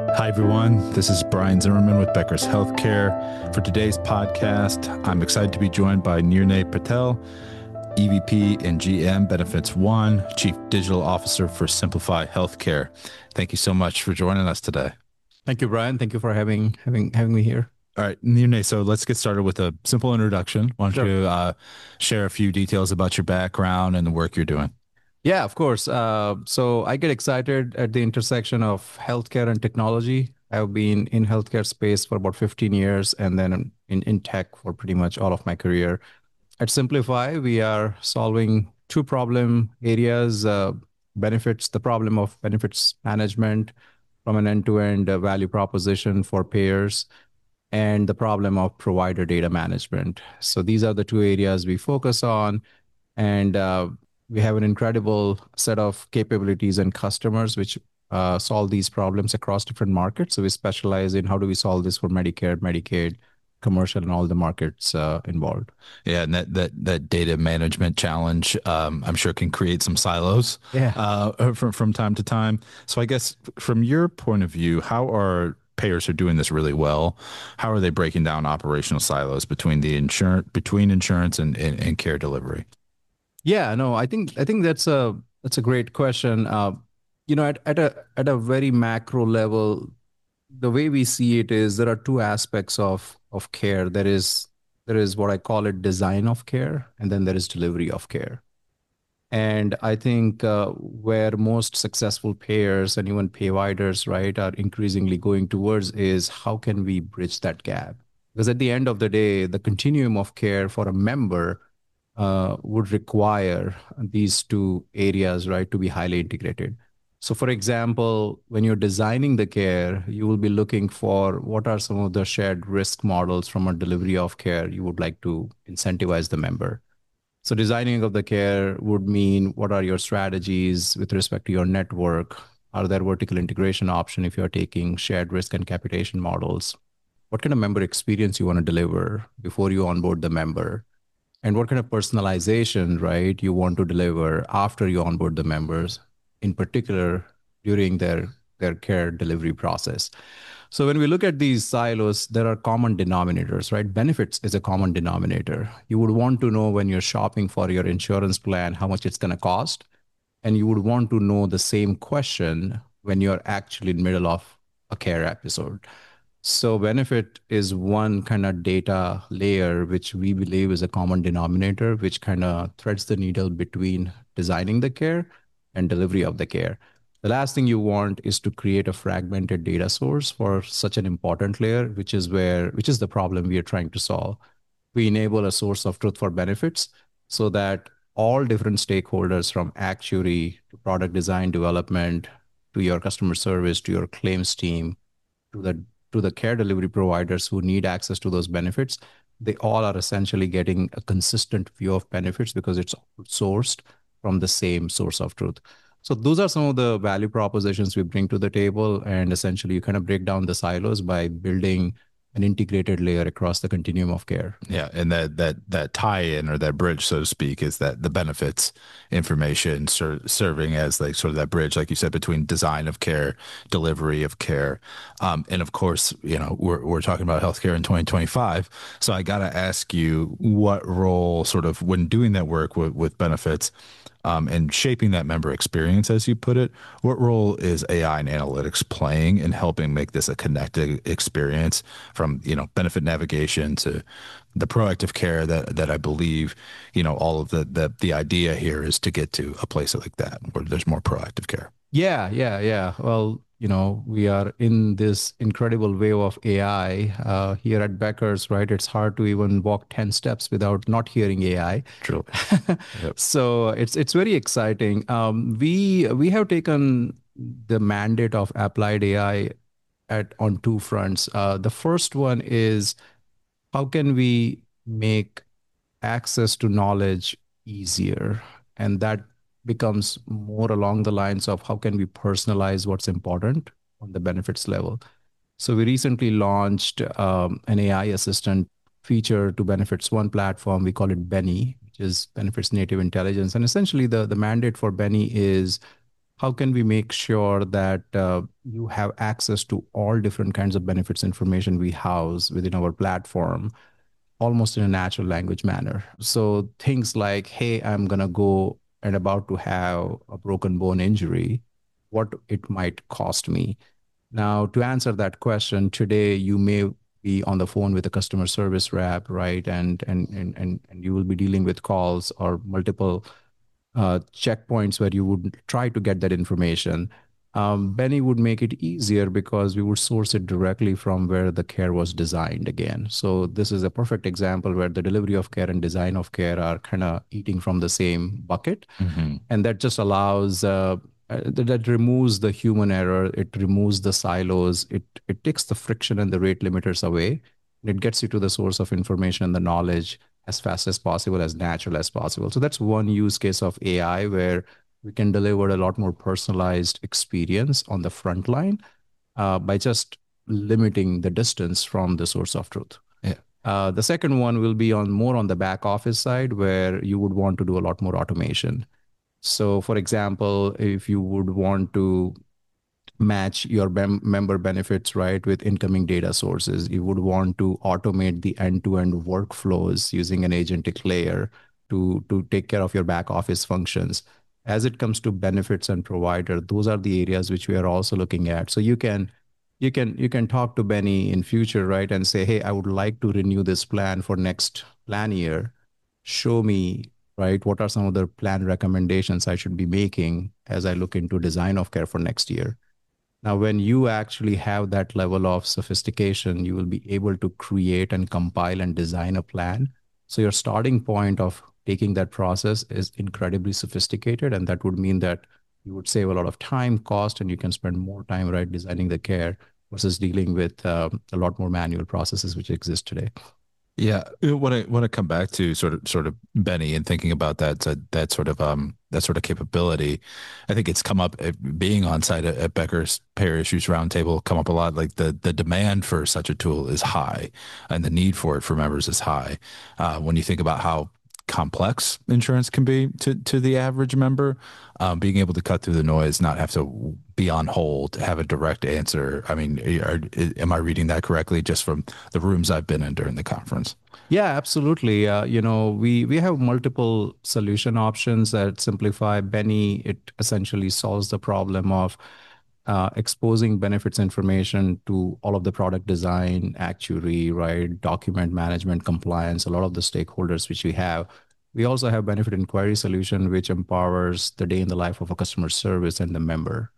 Hi, everyone. This is Brian Zimmerman with Becker's Healthcare. For today's podcast, I'm excited to be joined by Nirnay Patel, EVP and GM Benefits One, Chief Digital Officer for Simplify Healthcare. Thank you so much for joining us today. Thank you, Brian. Thank you for having me here. All right, Nirnay, so let's get started with a simple introduction. Why don't you share a few details about your background and the work you're doing? Yeah, of course. So I get excited at the intersection of healthcare and technology. I've been in healthcare space for about 15 years and then in tech for pretty much all of my career. At Simplify, we are solving two problem areas, the problem of benefits management from an end-to-end value proposition for payers, and the problem of provider data management. So these are the two areas we focus on. And we have an incredible set of capabilities and customers which solve these problems across different markets. So we specialize in how do we solve this for Medicare, Medicaid, commercial, and all the markets involved. Yeah, and that data management challenge, I'm sure, can create some silos. Yeah. From time to time. So I guess from your point of view, how are payers who are doing this really well? How are they breaking down operational silos between insurance and care delivery? Yeah, no, I think that's a great question. At a very macro level, the way we see it is there are two aspects of care. There is what I call it design of care, and then there is delivery of care. And I think where most successful payers and even providers, right, are increasingly going towards is how can we bridge that gap? Because at the end of the day, the continuum of care for a member would require these two areas, right, to be highly integrated. So, for example, when you're designing the care, you will be looking for what are some of the shared risk models from a delivery of care you would like to incentivize the member. So designing of the care would mean what are your strategies with respect to your network? Are there vertical integration option if you're taking shared risk and capitation models? What kind of member experience you want to deliver before you onboard the member? And what kind of personalization, right, you want to deliver after you onboard the members, in particular during their care delivery process. So when we look at these silos, there are common denominators, right? Benefits is a common denominator. You would want to know when you're shopping for your insurance plan how much it's going to cost, and you would want to know the same question when you're actually in the middle of a care episode. So benefit is one kind of data layer, which we believe is a common denominator, which kind of threads the needle between designing the care and delivery of the care. The last thing you want is to create a fragmented data source for such an important layer, which is the problem we are trying to solve. We enable a source of truth for benefits so that all different stakeholders from actuary to product design development to your customer service to your claims team to the care delivery providers who need access to those benefits, they all are essentially getting a consistent view of benefits because it's sourced from the same source of truth. So those are some of the value propositions we bring to the table. And essentially you kind of break down the silos by building an integrated layer across the continuum of care. Yeah, and that tie-in or that bridge, so to speak, is that the benefits information serving as like sort of that bridge, like you said, between design of care, delivery of care, and of course, we're talking about healthcare in 2025. So I got to ask you, what role, sort of, when doing that work with benefits, and shaping that member experience, as you put it, what role is AI and analytics playing in helping make this a connected experience from, benefit navigation to the proactive care that I believe, all of the idea here is to get to a place like that where there's more proactive care. Yeah. Well, we are in this incredible wave of AI here at Becker's, right? It's hard to even walk 10 steps without not hearing AI. True. Yep. So it's very exciting. We have taken the mandate of applied AI on two fronts. The first one is how can we make access to knowledge easier? And that becomes more along the lines of how can we personalize what's important on the benefits level. So we recently launched an AI assistant feature to Benefits One platform. We call it Benny, which is Benefits Native Intelligence. And essentially the mandate for Benny is how can we make sure that you have access to all different kinds of benefits information we house within our platform almost in a natural language manner. So things like, hey, I'm going to go and about to have a broken bone injury, what it might cost me. Now, to answer that question, today you may be on the phone with a customer service rep, right? And you will be dealing with calls or multiple checkpoints where you would try to get that information. Benny would make it easier because we would source it directly from where the care was designed again. So this is a perfect example where the delivery of care and design of care are kind of eating from the same bucket. Hmm. And that just allows that removes the human error. It removes the silos. It takes the friction and the rate limiters away. And it gets you to the source of information and the knowledge as fast as possible, as natural as possible. So that's one use case of AI where we can deliver a lot more personalized experience on the front line by just limiting the distance from the source of truth. Yeah. The second one will be on more on the back office side where you would want to do a lot more automation. So, for example, if you would want to match your member benefits right with incoming data sources, you would want to automate the end-to-end workflows using an agentic layer to take care of your back office functions. As it comes to benefits and provider, those are the areas which we are also looking at. So you can talk to Benny in future, right, and say, hey, I would like to renew this plan for next plan year. Show me, right, what are some of the plan recommendations I should be making as I look into design of care for next year. Now, when you actually have that level of sophistication, you will be able to create and compile and design a plan. So your starting point of taking that process is incredibly sophisticated. And that would mean that you would save a lot of time, cost, and you can spend more time, right, designing the care versus dealing with a lot more manual processes which exist today. Yeah, when I come back to sort of Benny and thinking about that sort of capability, I think it's come up being on site at Becker's Payer Issues Roundtable come up a lot. Like the demand for such a tool is high, and the need for it for members is high. When you think about how complex insurance can be to the average member, being able to cut through the noise, not have to be on hold, have a direct answer. I mean, am I reading that correctly just from the rooms I've been in during the conference? Yeah, absolutely. We have multiple solution options that simplify. Benny, it essentially solves the problem of exposing benefits information to all of the product design, actuary, right, document management, compliance, a lot of the stakeholders which we have. We also have benefit inquiry solution, which empowers the day in the life of a customer service and the member.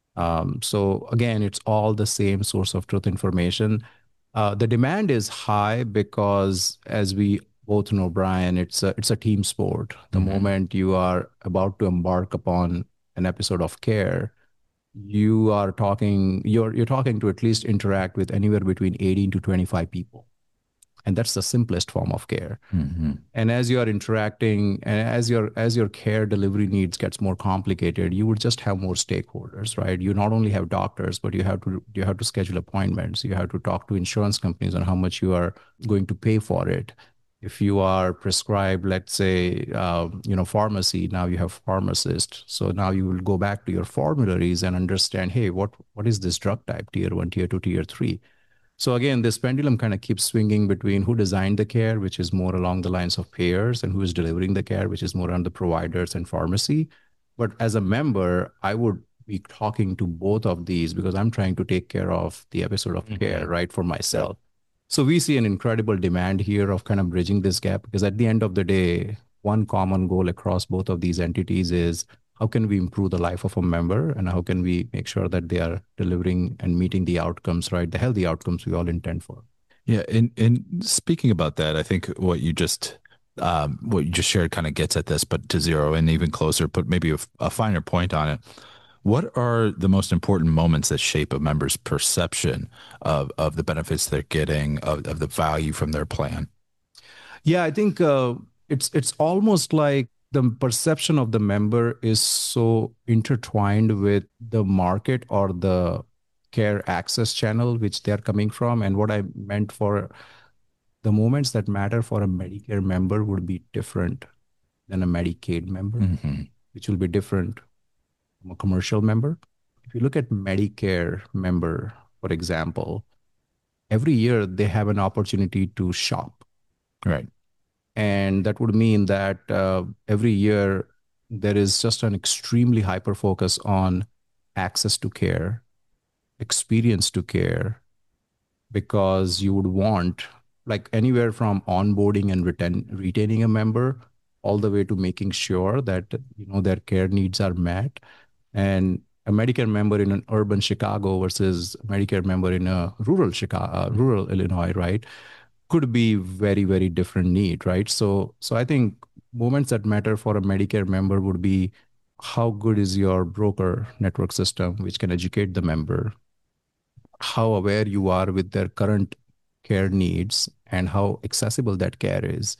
So again, it's all the same source of truth information. The demand is high because, as we both know, Brian, it's a team sport. The Hmm. moment you are about to embark upon an episode of care, you're talking to at least interact with anywhere between 18 to 25 people, and that's the simplest form of care. Hmm. And as you are interacting and as your care delivery needs gets more complicated, you would just have more stakeholders, right? You not only have doctors, but you have to schedule appointments. You have to talk to insurance companies on how much you are going to pay for it. If you are prescribed, let's say, pharmacy, now you have pharmacist. So now you will go back to your formularies and understand, hey, what is this drug type, tier one, tier two, tier three. So again, this pendulum kind of keeps swinging between who designed the care, which is more along the lines of payers, and who is delivering the care, which is more on the providers and pharmacy. But as a member, I would be talking to both of these because I'm trying to take care of the episode of care, Hmm. right, for myself. So we see an incredible demand here of kind of bridging this gap because at the end of the day, one common goal across both of these entities is how can we improve the life of a member and how can we make sure that they are delivering and meeting the outcomes, right? The healthy outcomes we all intend for. Yeah, and speaking about that, I think what you just shared kind of gets at this, but to zero in even closer, put maybe a finer point on it. What are the most important moments that shape a member's perception of the benefits they're getting, of the value from their plan? Yeah, I think it's almost like the perception of the member is so intertwined with the market or the care access channel which they're coming from. And what I meant for the moments that matter for a Medicare member would be different than a Medicaid member, Hmm. which will be different from a commercial member. If you look at Medicare member, for example, every year they have an opportunity to shop. Right. And that would mean that every year there is just an extremely hyper focus on access to care, experience to care, because you would want like anywhere from onboarding and retaining a member all the way to making sure that their care needs are met. And a Medicare member in an urban Chicago versus a Medicare member in a rural Chicago, rural Illinois, right, could be very, very different need, right? So I think moments that matter for a Medicare member would be how good is your broker network system, which can educate the member, how aware you are with their current care needs and how accessible that care is.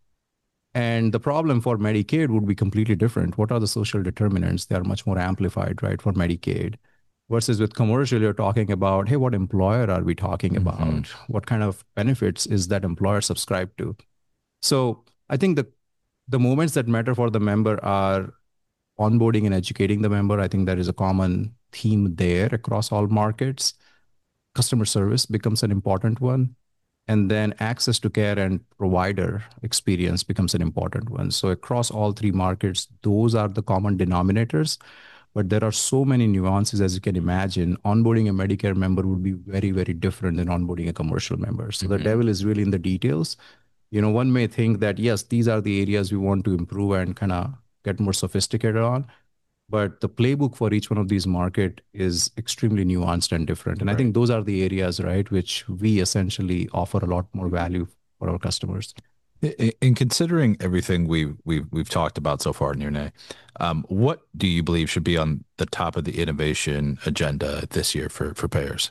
And the problem for Medicaid would be completely different. What are the social determinants? They are much more amplified, right, for Medicaid. Versus with commercial, you're talking about, hey, what employer are we talking Hmm. about? What kind of benefits is that employer subscribed to? So I think the moments that matter for the member are onboarding and educating the member. I think there is a common theme there across all markets. Customer service becomes an important one, and then access to care and provider experience becomes an important one. So across all three markets, those are the common denominators, but there are so many nuances. As you can imagine, onboarding a Medicare member would be very, very different than onboarding a commercial member. So the Hmm. devil is really in the details. One may think that yes, these are the areas we want to improve and kind of get more sophisticated on, but the playbook for each one of these market is extremely nuanced and different. And I Right. think those are the areas, right, which we essentially offer a lot more value for our customers. In considering everything we've talked about so far, Nirnay, what do you believe should be on the top of the innovation agenda this year for payers?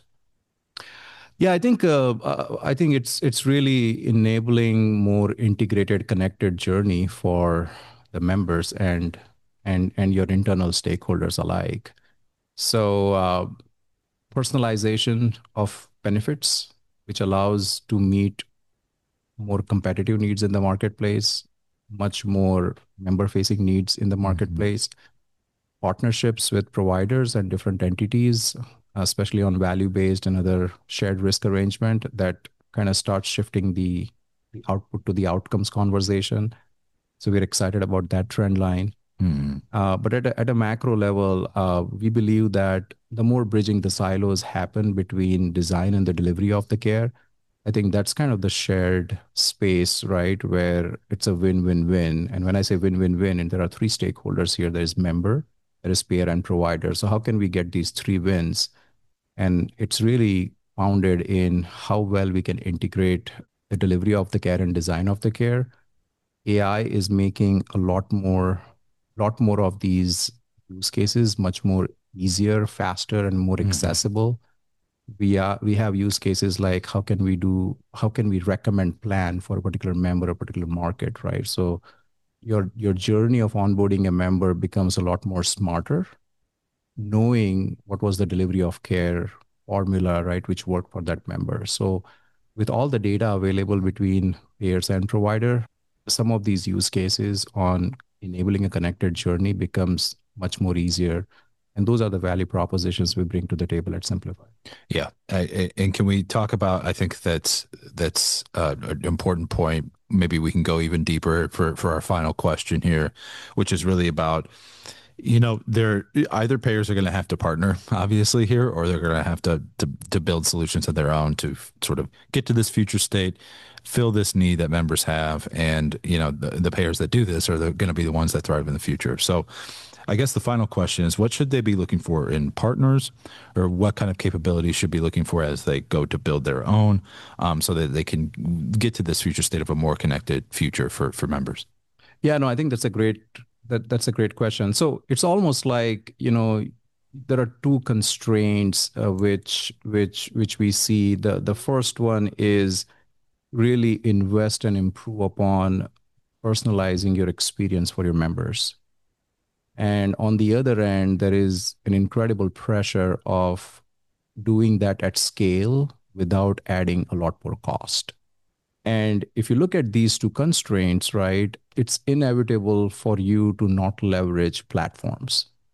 Yeah, I think it's really enabling more integrated, connected journey for the members and your internal stakeholders alike. So personalization of benefits, which allows to meet more competitive needs in the marketplace, much more member facing needs in the Hmm. marketplace, partnerships with providers and different entities, especially on value based and other shared risk arrangement that kind of starts shifting the output to the outcomes conversation. So we're excited about that trend line. Hmm. But at a macro level, we believe that the more bridging the silos happen between design and the delivery of the care, I think that's kind of the shared space, right? Where it's a win-win-win. And when I say win-win-win, and there are three stakeholders here, there is member, there is payer and provider. So how can we get these three wins? And it's really founded in how well we can integrate the delivery of the care and design of the care. AI is making a lot more of these use cases much more easier, faster, and more Hmm. accessible. We have use cases like how can we recommend plan for a particular member, a particular market, right? So your journey of onboarding a member becomes a lot more smarter, knowing what was the delivery of care formula, right, which worked for that member. So with all the data available between payers and provider, some of these use cases on enabling a connected journey becomes much more easier. And those are the value propositions we bring to the table at Simplify. Yeah, and can we talk about? I think that's an important point. Maybe we can go even deeper for our final question here, which is really about they're either payers are going to have to partner obviously here, or they're going to have to build solutions of their own to sort of get to this future state, fill this need that members have, and the payers that do this are going to be the ones that thrive in the future. So I guess the final question is, what should they be looking for in partners, or what kind of capabilities should be looking for as they go to build their own, so that they can get to this future state of a more connected future for members? Yeah, no, I think that's a great question. So it's almost like, there are two constraints which we see. The first one is really invest and improve upon personalizing your experience for your members. And on the other end, there is an incredible pressure of doing that at scale without adding a lot more cost. And if you look at these two constraints, right, it's inevitable for you to not leverage platforms.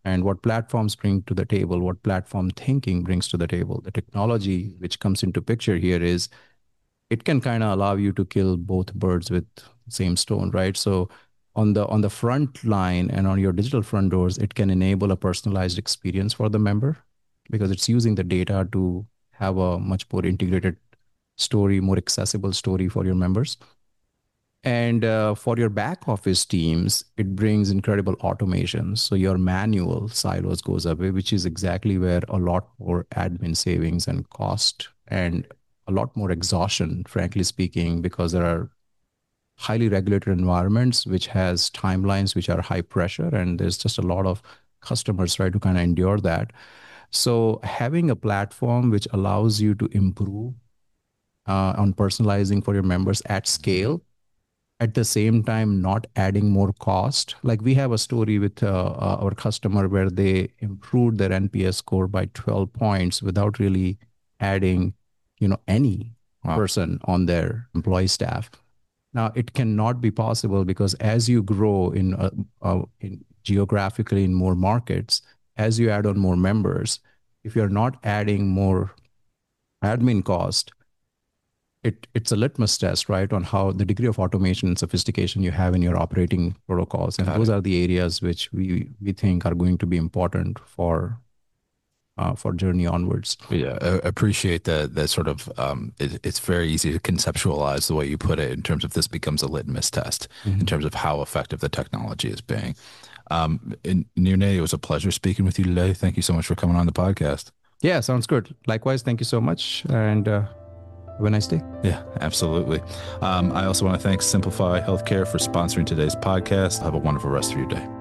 and what platforms bring to the table, what platform thinking brings to the table. The technology which comes into picture here is it can kind of allow you to kill both birds with the same stone, right? So on the front line and on your digital front doors, it can enable a personalized experience for the member because it's using the data to have a much more integrated story, more accessible story for your members. And for your back office teams, it brings incredible automation. So your manual silos goes away, which is exactly where a lot more admin savings and cost and a lot more exhaustion, frankly speaking, because there are highly regulated environments which has timelines which are high pressure, and there's just a lot of customers try to kind of endure that. So having a platform which allows you to improve on personalizing for your members at scale, at the same time not adding more cost. Like we have a story with our customer where they improved their NPS score by 12 points without really adding, any person on their employee staff. Now it cannot be possible because as you grow in geographically in more markets, as you add on more members, if you're not adding more admin cost, it's a litmus test, right, on how the degree of automation and sophistication you have in your operating protocols, and those are the areas which we think are going to be important for journey onwards. Yeah, I appreciate that sort of it's very easy to conceptualize the way you put it in terms of this becomes a litmus test in terms of how effective the technology is being. Nirnay, it was a pleasure speaking with you today. Thank you so much for coming on the podcast. Yeah, sounds good. Likewise, thank you so much, and have a nice day. Yeah, absolutely. I also want to thank Simplify Healthcare for sponsoring today's podcast. Have a wonderful rest of your day.